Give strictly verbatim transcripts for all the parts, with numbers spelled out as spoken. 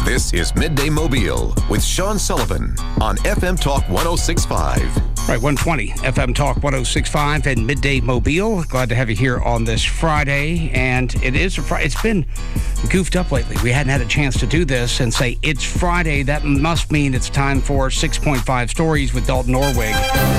This is Midday Mobile with Sean Sullivan on F M Talk one oh six point five. Right, one twenty F M Talk one oh six point five and Midday Mobile. Glad to have you here on this Friday. And it is a Friday. It's been goofed up lately. We hadn't had a chance to do this and say it's Friday. That must mean it's time for six point five Stories with Dalton Norwig.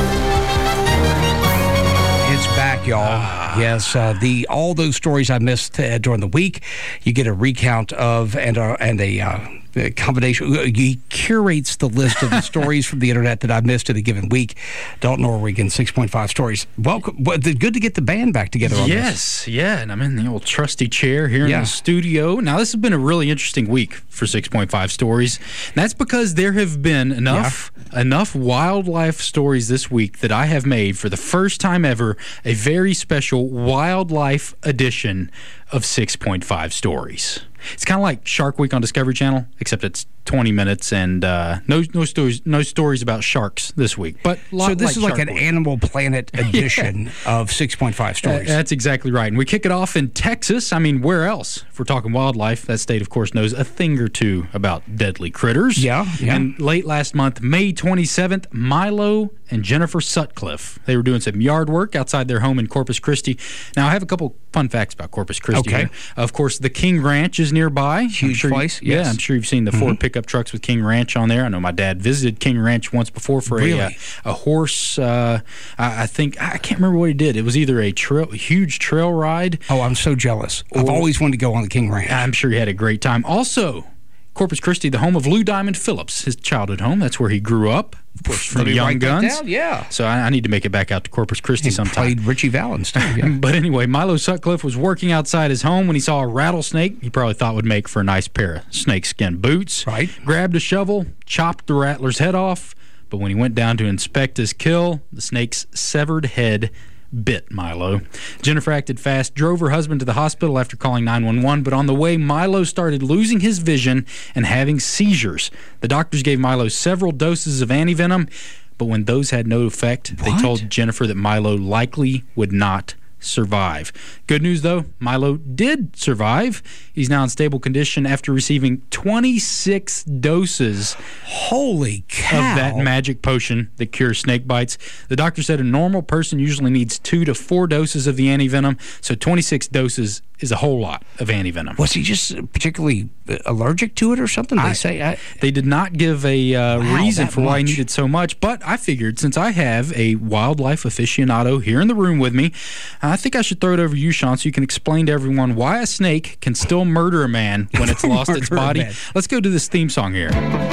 It's back, y'all. Ah. Yes, uh, the all those stories I missed uh, during the week, you get a recount of and, uh, and a... Uh, A combination. He curates the list of the stories from the internet that I've missed in a given week. Dalton Norwig and six point five Stories. Welcome. Well, good to get the band back together on yes, this. yeah, and I'm in the old trusty chair here yeah. in the studio. Now, this has been a really interesting week for six point five Stories. And that's because there have been enough yeah. enough wildlife stories this week that I have made, for the first time ever, a very special wildlife edition of six point five Stories. It's kind of like Shark Week on Discovery Channel, except it's twenty minutes and uh, no no stories no stories about sharks this week. But so this like is like Shark an Week. Animal Planet edition yeah. of six point five Stories. Uh, that's exactly right. And we kick it off in Texas. I mean, where else? If we're talking wildlife, that state, of course, knows a thing or two about deadly critters. Yeah, yeah. And late last month, May twenty-seventh, Milo and Jennifer Sutcliffe, they were doing some yard work outside their home in Corpus Christi. Now, I have a couple fun facts about Corpus Christi okay. here. Of course, the King Ranch is nearby. Huge sure place, you, yes. Yeah, I'm sure you've seen the mm-hmm. Ford pickup trucks with King Ranch on there. I know my dad visited King Ranch once before for really? a, uh, a horse, uh, I, I think, I can't remember what he did. It was either a trail, a huge trail ride. Oh, I'm so jealous. Or, I've always wanted to go on the King Ranch. I'm sure he had a great time. Also, Corpus Christi, the home of Lou Diamond Phillips, his childhood home. That's where he grew up, of course, from Young Guns. Yeah. So I, I need to make it back out to Corpus Christi he sometime. Played Richie Valens too. Yeah. But anyway, Milo Sutcliffe was working outside his home when he saw a rattlesnake he probably thought would make for a nice pair of snakeskin boots. Right. Grabbed a shovel, chopped the rattler's head off, but when he went down to inspect his kill, the snake's severed head bit Milo. Jennifer acted fast, drove her husband to the hospital after calling nine one one, but on the way, Milo started losing his vision and having seizures. The doctors gave Milo several doses of antivenom, but when those had no effect, what? they told Jennifer that Milo likely would not survive. Good news, though, Milo did survive. He's now in stable condition after receiving twenty-six doses Holy cow. of that magic potion that cures snake bites. The doctor said a normal person usually needs two to four doses of the antivenom, so twenty-six doses is a whole lot of antivenom. Was he just particularly allergic to it or something? They I, say I, they did not give a uh, wow, reason for why he much. needed so much, but I figured since I have a wildlife aficionado here in the room with me, I think I should throw it over to you, Sean, so you can explain to everyone why a snake can still murder a man when it's lost its body. Let's go to this theme song here.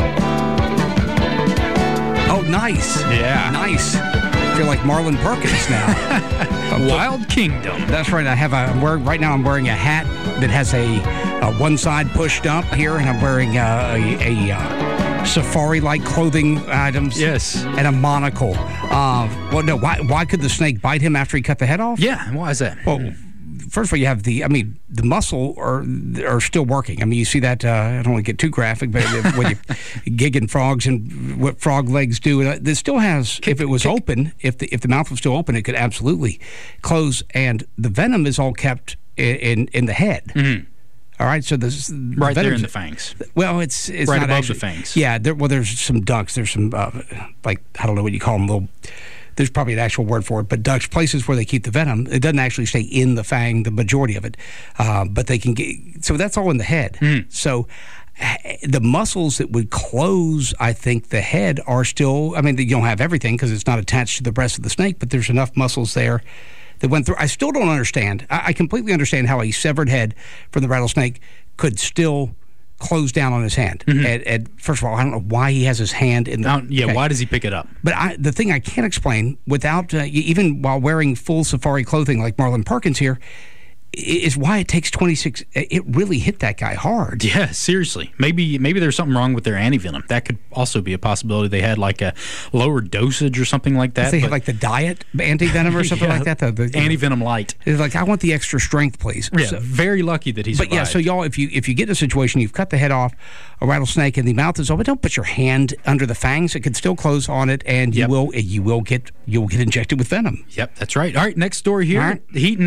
Oh, nice. Yeah. Nice. I feel like Marlon Perkins now. Wild Kingdom. That's right. I have a, I'm wearing, right now I'm wearing a hat that has a, a one side pushed up here, and I'm wearing a, a, a uh, safari-like clothing items. Yes. And a monocle. Uh, well, no, why, why could the snake bite him after he cut the head off? Yeah, why is that? Well, first of all, you have the, I mean, the muscle are are still working. I mean, you see that, uh, I don't want to get too graphic, but when you gigging frogs and what frog legs do, it still has, kick, if it was kick. open, if the if the mouth was still open, it could absolutely close. And the venom is all kept in, in, in the head. Mm-hmm. All right, so this right there in the fangs. Well, it's it's right not above actually, the fangs. Yeah, there, well, there's some ducts. There's some, uh, like, I don't know what you call them, little... There's probably an actual word for it, but ducks, places where they keep the venom, it doesn't actually stay in the fang, the majority of it, uh, but they can get, so that's all in the head. Mm. So the muscles that would close, I think, the head are still, I mean, you don't have everything because it's not attached to the breast of the snake, but there's enough muscles there that went through. I still don't understand. I, I completely understand how a severed head from the rattlesnake could still close down on his hand. Mm-hmm. And, and first of all, I don't know why he has his hand in the... Now, yeah, okay. Why does he pick it up? But I, the thing I can't explain, without, uh, even while wearing full safari clothing like Marlon Perkins here, is why it takes twenty-six. It really hit that guy hard. Yeah, seriously. Maybe maybe there's something wrong with their antivenom. That could also be a possibility. They had like a lower dosage or something like that. If they had like the diet antivenom or something yeah, like that. The, the antivenom light. It's like, I want the extra strength, please. Yeah, so, very lucky that he survived. But yeah, so y'all, if you if you get in a situation, you've cut the head off a rattlesnake and the mouth is open, don't put your hand under the fangs. It can still close on it, and you yep. will you will get you will get injected with venom. Yep, that's right. All right, next story here. Right. Heating up.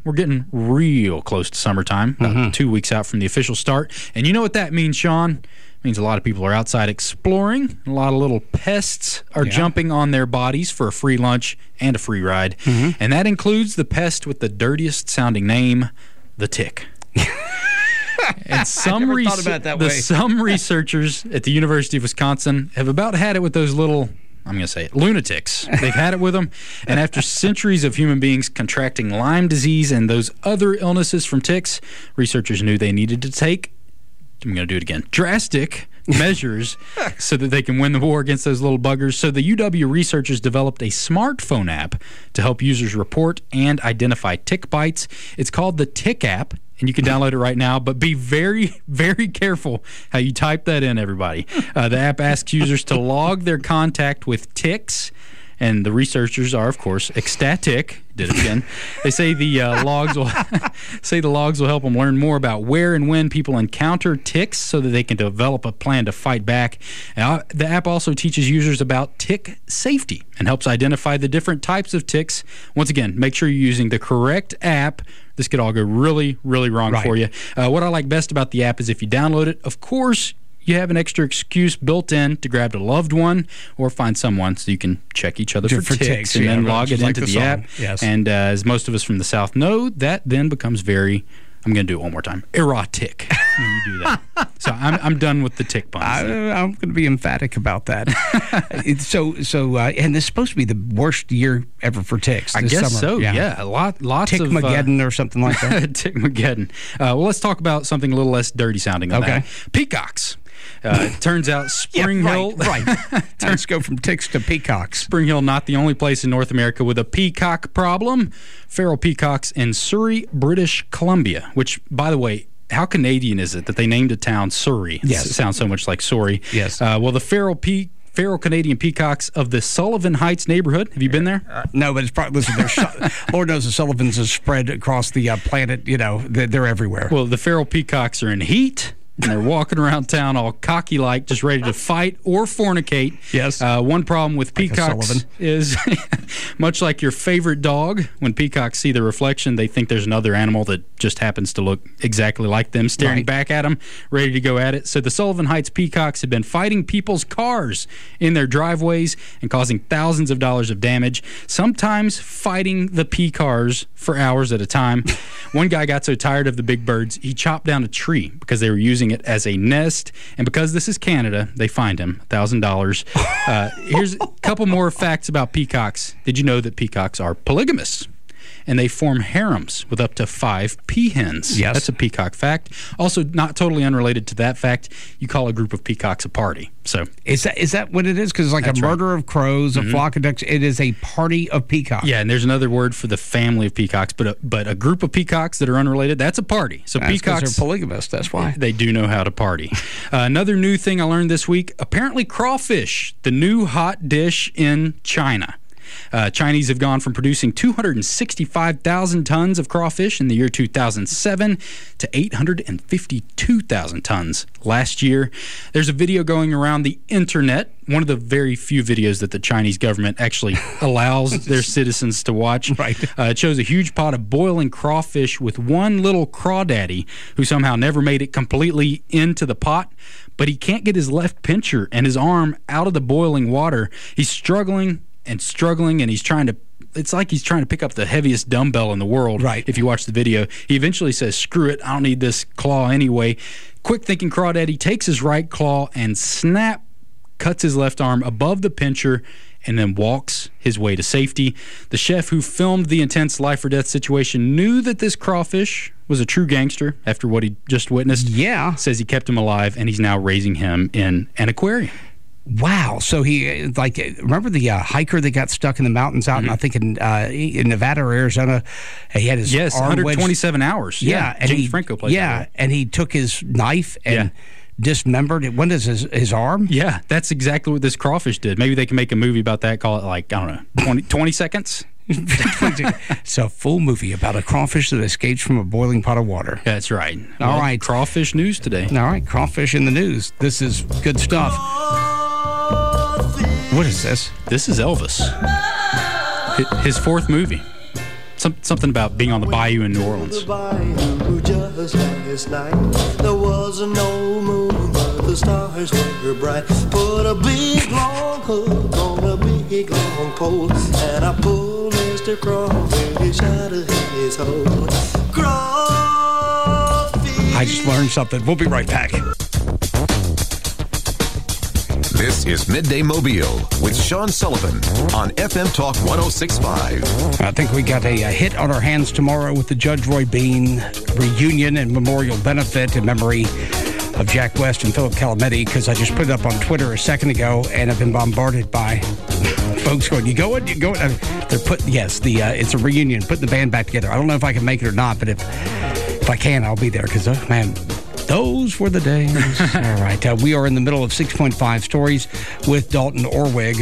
we're getting real close to summertime, about mm-hmm. two weeks out from the official start. And you know what that means, Sean? It means a lot of people are outside exploring. A lot of little pests are yeah. jumping on their bodies for a free lunch and a free ride. Mm-hmm. And that includes the pest with the dirtiest sounding name, the tick. And some, I never thought about it that the, way. some researchers at the University of Wisconsin have about had it with those little, I'm going to say it, lunatics. They've had it with them. And after centuries of human beings contracting Lyme disease and those other illnesses from ticks, researchers knew they needed to take, I'm going to do it again, drastic measures so that they can win the war against those little buggers. So the U W researchers developed a smartphone app to help users report and identify tick bites. It's called the Tick app, and you can download it right now, but be very, very careful how you type that in, everybody. Uh, the app asks users to log their contact with ticks, and the researchers are, of course, ecstatic. Did it again. They say the uh, logs will say the logs will help them learn more about where and when people encounter ticks, so that they can develop a plan to fight back. Now, the app also teaches users about tick safety and helps identify the different types of ticks. Once again, make sure you're using the correct app. This could all go really, really wrong right. for you. Uh, what I like best about the app is if you download it, of course, you have an extra excuse built in to grab a loved one or find someone so you can check each other for, for ticks, ticks and yeah, then log it like into the, the app. Yes. And uh, as most of us from the South know, that then becomes very, I'm going to do it one more time, erotic when you do that. So I'm I'm done with the tick puns. I, I'm going to be emphatic about that. so, so uh, and this is supposed to be the worst year ever for ticks I this guess summer. so, yeah. yeah. A lot, lots Tick of... Tick-mageddon uh, or something like that. Tick-mageddon. Uh, well, let's talk about something a little less dirty sounding than okay. that. Peacocks. Uh, it turns out Spring yeah, Hill... Right, right. Let's go from ticks to peacocks. Spring Hill, not the only place in North America with a peacock problem. Feral peacocks in Surrey, British Columbia, which, by the way, how Canadian is it that they named a town Surrey? Yes. It sounds so much like sorry. Yes. Uh, well, the feral pe- feral Canadian peacocks of the Sullivan Heights neighborhood. Have you been there? Uh, no, but it's probably, listen, there's, Lord knows the Sullivans is spread across the uh, planet. You know, they're, they're everywhere. Well, the feral peacocks are in heat. And they're walking around town all cocky-like, just ready to fight or fornicate. Yes. Uh, one problem with like peacocks is, much like your favorite dog, when peacocks see the reflection, they think there's another animal that just happens to look exactly like them, staring right. back at them, ready to go at it. So the Sullivan Heights peacocks have been fighting people's cars in their driveways and causing thousands of dollars of damage, sometimes fighting the P-cars for hours at a time. One guy got so tired of the big birds, he chopped down a tree because they were using it as a nest, and because this is Canada, they fined him one thousand dollars. Uh, here's a couple more facts about peacocks. Did you know that peacocks are polygamous? And they form harems with up to five peahens. Yes. That's a peacock fact. Also, not totally unrelated to that fact, you call a group of peacocks a party. So Is that is that what it is? Because it's like a murder right. of crows, a mm-hmm. flock of ducks. It is a party of peacocks. Yeah, and there's another word for the family of peacocks, but a, but a group of peacocks that are unrelated, that's a party. So that's peacocks are polygamous, that's why. They do know how to party. uh, another new thing I learned this week, apparently crawfish, the new hot dish in China. Uh, Chinese have gone from producing two hundred sixty-five thousand tons of crawfish in the year two thousand seven to eight hundred fifty-two thousand tons last year. There's a video going around the internet, one of the very few videos that the Chinese government actually allows their citizens to watch. Right. Uh, it shows a huge pot of boiling crawfish with one little crawdaddy who somehow never made it completely into the pot, but he can't get his left pincher and his arm out of the boiling water. He's struggling and struggling, and he's trying to, it's like he's trying to pick up the heaviest dumbbell in the world. Right. If you watch the video, he eventually says, screw it, I don't need this claw anyway. Quick thinking crawdaddy takes his right claw and snap, cuts his left arm above the pincher, and then walks his way to safety. The chef who filmed the intense life or death situation knew that this crawfish was a true gangster after what he just witnessed. Yeah. Says he kept him alive, and he's now raising him in an aquarium. Wow. So he, like, remember the uh, hiker that got stuck in the mountains out, mm-hmm. in, I think, in, uh, in Nevada or Arizona? He had his yes, arm one hundred twenty-seven wedged. hours. Yeah. yeah. And James he, Franco played Yeah. that And he took his knife and yeah. dismembered it. When does his, his arm? Yeah, that's exactly what this crawfish did. Maybe they can make a movie about that, call it, like, I don't know, twenty, twenty seconds? It's a full movie about a crawfish that escapes from a boiling pot of water. That's right. All well, right. Crawfish news today. All right. Crawfish in the news. This is good stuff. What is this? This is Elvis. His fourth movie. some, something about being on the bayou in New Orleans. The bayou just last night. There was no moon, but the stars were bright. Put a big long hook on a big long pole, and I pulled Mister Crawfish out of his hole. Crawfish. I just learned something. We'll be right back. This is Midday Mobile with Sean Sullivan on F M Talk one oh six point five. I think we got a, a hit on our hands tomorrow with the Judge Roy Bean reunion and memorial benefit in memory of Jack West and Philip Calamity, because I just put it up on Twitter a second ago and I've been bombarded by folks going, you going, you going? They're putting, yes, the uh, it's a reunion, putting the band back together. I don't know if I can make it or not, but if, if I can, I'll be there, because, uh, man, those were the days. All right. Uh, we are in the middle of six point five Stories with Dalton Orwig.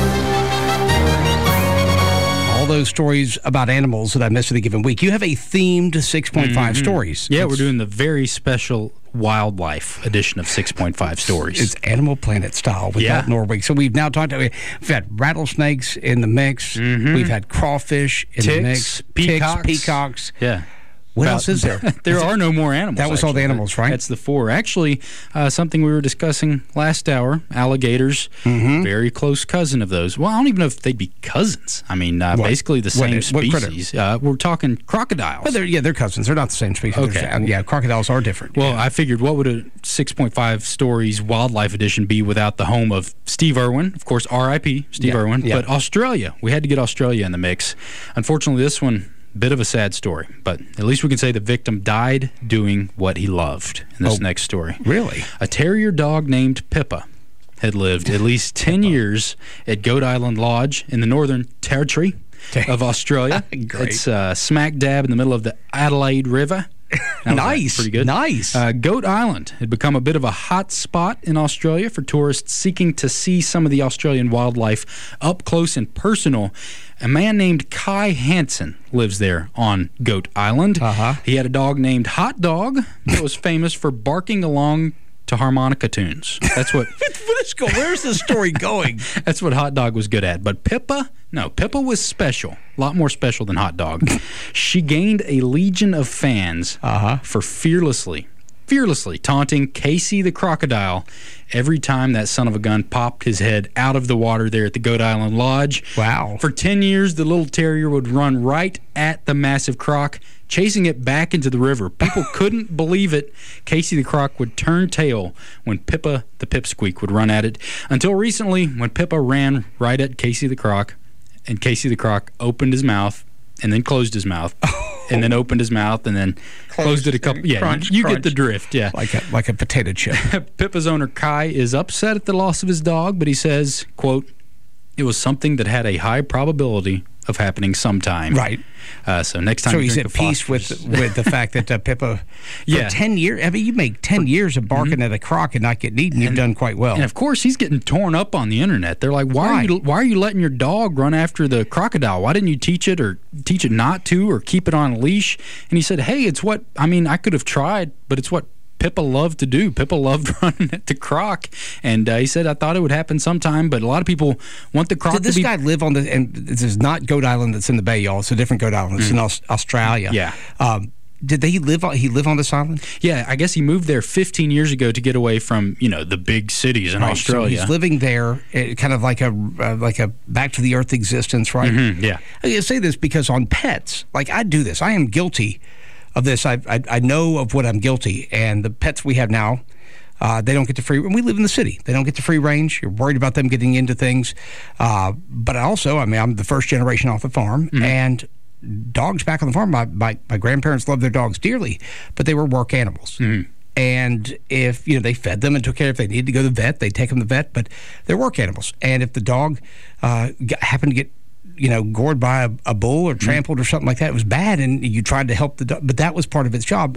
All those stories about animals that I missed in a given week. You have a themed six point five mm-hmm. Stories. Yeah, it's, we're doing the very special wildlife edition of six point five Stories. It's Animal Planet style with yeah. Dalton Orwig. So we've now talked about, we've had rattlesnakes in the mix. Mm-hmm. We've had crawfish in Ticks, the mix. Peacocks. Ticks, peacocks. Yeah. What About, else is there? there is are it, no more animals. That was actually. all the animals, right? That's the four. Actually, uh, something we were discussing last hour, alligators, mm-hmm. very close cousin of those. Well, I don't even know if they'd be cousins. I mean, uh, basically the same what, what species. Uh, we're talking crocodiles. Well, they're, yeah, they're cousins. They're not the same species. Okay. Uh, yeah, crocodiles are different. Well, yeah. I figured what would a six point five Stories Wildlife Edition be without the home of Steve Irwin? Of course, R I P Steve yeah, Irwin. Yeah. But Australia. We had to get Australia in the mix. Unfortunately, this one... bit of a sad story, but at least we can say the victim died doing what he loved in this oh, next story. Really? A terrier dog named Pippa had lived at least ten years at Goat Island Lodge in the Northern Territory of Australia. It's uh, smack dab in the middle of the Adelaide River. Nice. Pretty good. Nice. Uh, Goat Island had become a bit of a hot spot in Australia for tourists seeking to see some of the Australian wildlife up close and personal. A man named Kai Hansen lives there on Goat Island. Uh-huh. He had a dog named Hot Dog that was famous for barking along to harmonica tunes. That's what... Where's the story going? That's what Hot Dog was good at. But Pippa, no, Pippa was special. A lot more special than Hot Dog. She gained a legion of fans uh-huh. for fearlessly, fearlessly taunting Casey the crocodile every time that son of a gun popped his head out of the water there at the Goat Island Lodge. Wow. For ten years, the little terrier would run right at the massive croc, chasing it back into the river. People couldn't believe it. Casey the Croc would turn tail when Pippa the Pipsqueak would run at it. Until recently, when Pippa ran right at Casey the Croc, and Casey the Croc opened his mouth and then closed his mouth, oh. and then opened his mouth and then closed, closed it a couple. Yeah, crunch, you, you crunch. get the drift. Yeah, like a like a potato chip. Pippa's owner Kai is upset at the loss of his dog, but he says, "quote It was something that had a high probability of happening sometime." Right. Uh, so next time, so you he's drink at a peace with with the fact that uh, Pippa, for yeah, ten years. I mean, you make ten years of barking mm-hmm. at a croc and not getting eaten. You've and, done quite well. And of course, he's getting torn up on the internet. They're like, "Why right. are you? Why are you letting your dog run after the crocodile? Why didn't you teach it or teach it not to or keep it on a leash?" And he said, "Hey, it's what I mean. I could have tried, but it's what Pippa loved to do. Pippa loved running at the croc." And uh, he said, "I thought it would happen sometime, but a lot of people want the croc Did this to be..." guy live on the... And this is not Goat Island that's in the Bay, y'all. It's a different Goat Island. It's mm. in Aus- Australia. Yeah. Um, did they live on, he live on this island? Yeah, I guess he moved there fifteen years ago to get away from, you know, the big cities in right, Australia. So he's living there, uh, kind of like a uh, like a back to the earth existence, right? Mm-hmm, yeah. I say this because on pets, like I do this. I am guilty of this. I, I I know of what I'm guilty, and the pets we have now, uh, they don't get to free. And we live in the city. They don't get to free range. You're worried about them getting into things. Uh, but I also, I mean, I'm the first generation off the farm, mm-hmm. and dogs back on the farm. My, my my grandparents loved their dogs dearly, but they were work animals. Mm-hmm. And if, you know, they fed them and took care, if they needed to go to the vet, they'd take them to the vet, but they're work animals. And if the dog uh, got, happened to get, you know, gored by a, a bull or trampled mm-hmm. or something like that, it was bad, and you tried to help the dog, but that was part of its job.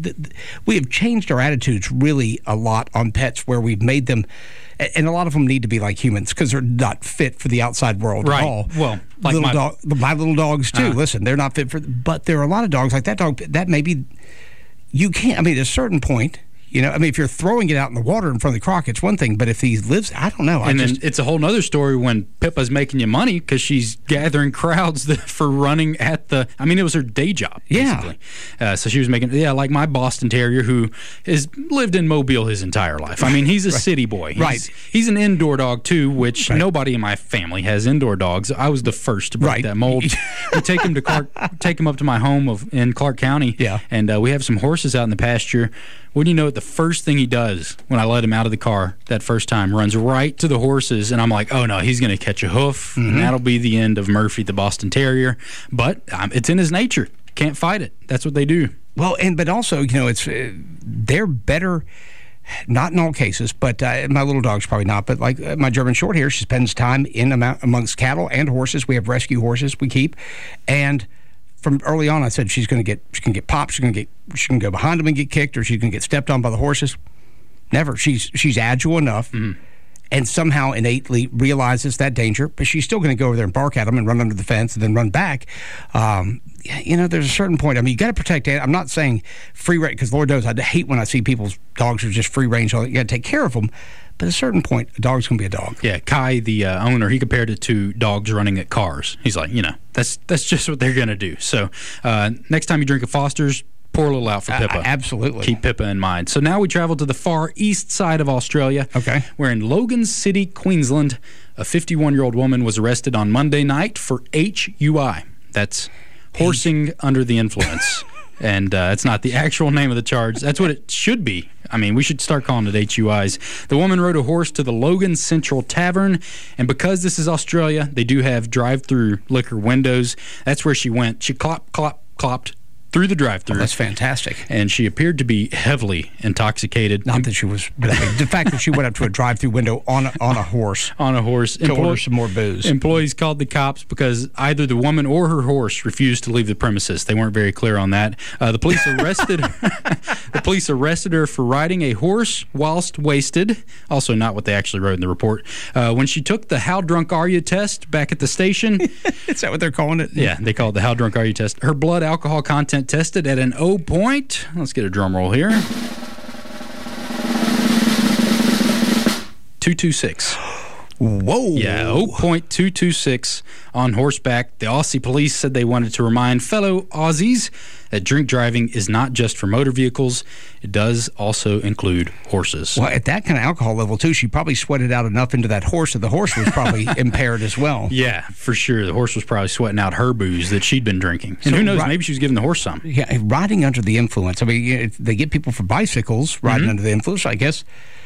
We have changed our attitudes really a lot on pets, where we've made them, and a lot of them need to be like humans because they're not fit for the outside world right. at all. Well, like little my, dog, my little dogs too. Uh, Listen, they're not fit for, but there are a lot of dogs like that dog that maybe you can't, I mean, at a certain point, You know, I mean, if you're throwing it out in the water in front of the croc, it's one thing. But if he lives, I don't know. I and just, then it's a whole other story when Pippa's making you money because she's gathering crowds that, for running at the. I mean, it was her day job, basically. Yeah. Uh, so she was making, yeah, like my Boston Terrier who has lived in Mobile his entire life. I mean, he's a right. city boy. He's, right. He's an indoor dog too, which right. nobody in my family has indoor dogs. I was the first to break right. that mold. We take him to Clark, take him up to my home of in Clark County. Yeah. And uh, we have some horses out in the pasture. Wouldn't you know it, the first thing he does when I let him out of the car that first time, runs right to the horses, and I'm like, oh, no, he's going to catch a hoof, mm-hmm. and that'll be the end of Murphy, the Boston Terrier. But um, it's in his nature. Can't fight it. That's what they do. Well, and but also, you know, it's uh, they're better, not in all cases, but uh, my little dog's probably not, but like uh, my German Shorthair, she spends time in amount, amongst cattle and horses. We have rescue horses we keep, and from early on, I said she's going to get she can get popped, she's going to get she can go behind them and get kicked, or she's going to get stepped on by the horses. Never. She's she's agile enough, mm-hmm. and somehow innately realizes that danger, but she's still going to go over there and bark at them and run under the fence and then run back. Um, you know, there's a certain point. I mean, you got to protect. I'm not saying free range because Lord knows I hate when I see people's dogs are just free range. You got to take care of them. But at a certain point, a dog's going to be a dog. Yeah, Kai, the uh, owner, he compared it to dogs running at cars. He's like, you know, that's that's just what they're going to do. So uh, next time you drink a Foster's, pour a little out for Pippa. Uh, absolutely. Keep Pippa in mind. So now we travel to the far east side of Australia. Okay. Where in Logan City, Queensland, a fifty-one-year-old woman was arrested on Monday night for H U I. That's horsing under the influence. And uh, it's not the actual name of the charge. That's what it should be. I mean, we should start calling it H U Is. The woman rode a horse to the Logan Central Tavern, and because this is Australia, they do have drive-through liquor windows. That's where she went. She clop, clop, clopped through the drive-through. Oh, that's fantastic. And she appeared to be heavily intoxicated. Not that she was, but I mean, the fact that she went up to a drive-through window on a, on a horse. On a horse. To order some more booze. Employees called the cops because either the woman or her horse refused to leave the premises. They weren't very clear on that. Uh, the police arrested the police arrested her for riding a horse whilst wasted. Also not what they actually wrote in the report. Uh, when she took the How Drunk Are You test back at the station. Is that what they're calling it? Yeah, they call it the How Drunk Are You test. Her blood alcohol content tested at an O point. Let's get a drum roll here. two twenty-six. Whoa. Yeah, zero point two two six on horseback. The Aussie police said they wanted to remind fellow Aussies that drink driving is not just for motor vehicles. It does also include horses. Well, at that kind of alcohol level, too, she probably sweated out enough into that horse that the horse was probably impaired as well. Yeah, for sure. The horse was probably sweating out her booze that she'd been drinking. And so, who knows, ri- maybe she was giving the horse some. Yeah, riding under the influence. I mean, you know, they get people for bicycles riding mm-hmm. under the influence, I guess.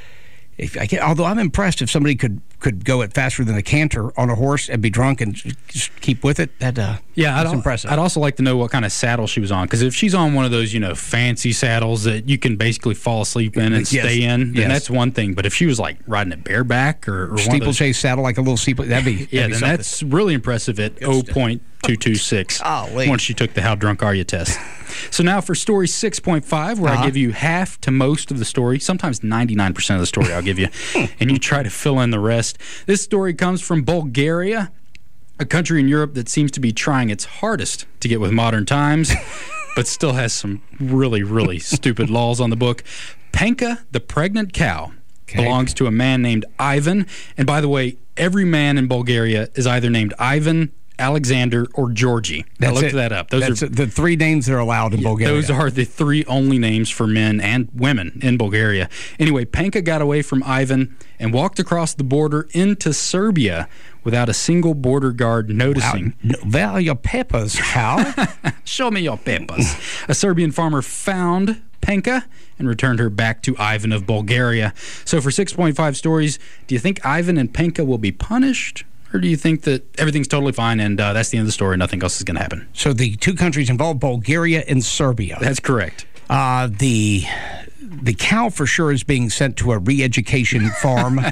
If I get, although I'm impressed if somebody could, could go it faster than a canter on a horse and be drunk and just keep with it. That uh, yeah, that's I'd, impressive. I'd also like to know what kind of saddle she was on, because if she's on one of those, you know, fancy saddles that you can basically fall asleep in and yes. stay in, then yes. that's one thing. But if she was like riding it bareback or, or steeplechase saddle, like a little steeple, that'd be yeah, that'd be then something. That's really impressive at zero point two two six once she took the How Drunk Are You test. So now for story six point five, where uh-huh. I give you half to most of the story, sometimes ninety-nine percent of the story I'll give you, and you try to fill in the rest. This story comes from Bulgaria, a country in Europe that seems to be trying its hardest to get with modern times, but still has some really, really stupid laws on the book. Panka, the pregnant cow, okay. belongs to a man named Ivan. And by the way, every man in Bulgaria is either named Ivan, Alexander, or Georgie. That's I looked it. that up. Those That's are the three names that are allowed in yeah, Bulgaria. Those are the three only names for men and women in Bulgaria. Anyway, Panka got away from Ivan and walked across the border into Serbia without a single border guard noticing. Wow. Where are your peppers, cow? Show me your peppers. A Serbian farmer found Panka and returned her back to Ivan of Bulgaria. So for six point five stories, do you think Ivan and Panka will be punished? Or do you think that everything's totally fine and uh, that's the end of the story, nothing else is going to happen? So the two countries involved, Bulgaria and Serbia. That's correct. Uh, the the cow for sure is being sent to a re-education farm,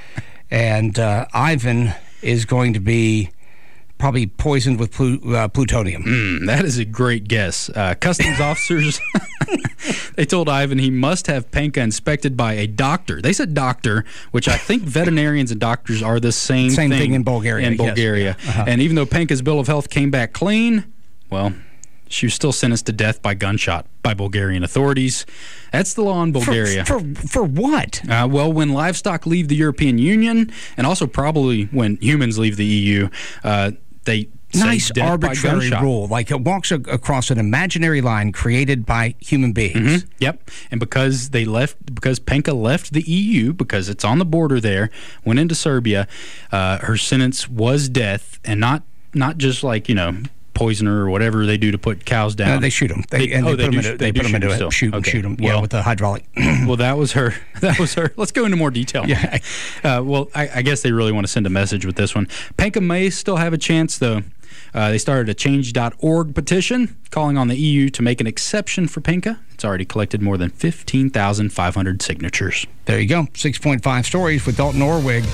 and uh, Ivan is going to be probably poisoned with plu- uh, plutonium. Mm, that is a great guess. Uh, customs officers, they told Ivan he must have Panka inspected by a doctor. They said doctor, which I think veterinarians and doctors are the same, same thing, thing in Bulgaria. In Bulgaria. Yes. Uh-huh. And even though Panka's bill of health came back clean, well, She was still sentenced to death by gunshot by Bulgarian authorities. That's the law in Bulgaria. For, for, for what? Uh, well, when livestock leave the European Union, and also probably when humans leave the E U, uh, they nice say death arbitrary by gunshot. rule. Like it walks a- across an imaginary line created by human beings. Mm-hmm. Yep. And because they left, because Penka left the E U, because it's on the border there, went into Serbia, uh, her sentence was death, and not not just like, you know, poison her or whatever they do to put cows down. Uh, they shoot them. They, They- and oh, they, they put do them sh- into, they they do put them shoot into them it. still. Shoot them, Okay. shoot them. Yeah, Well- with the hydraulic. Well, that was her. That was her. Let's go into more detail. Yeah. Uh, well, I, I guess they really want to send a message with this one. Penka may still have a chance, though. Uh, they started a change dot org petition calling on the E U to make an exception for Penka. It's already collected more than fifteen thousand five hundred signatures. There you go. six point five stories with Dalton Orwig.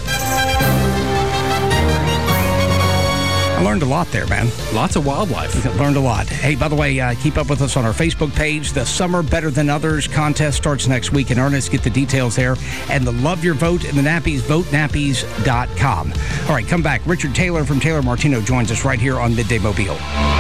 I learned a lot there, man. Lots of wildlife. Learned a lot. Hey, by the way, uh, keep up with us on our Facebook page. The Summer Better Than Others contest starts next week in earnest. Get the details there. And the Love Your Vote in the Nappies, vote nappies dot com. All right, come back. Richard Taylor from Taylor Martino joins us right here on Midday Mobile.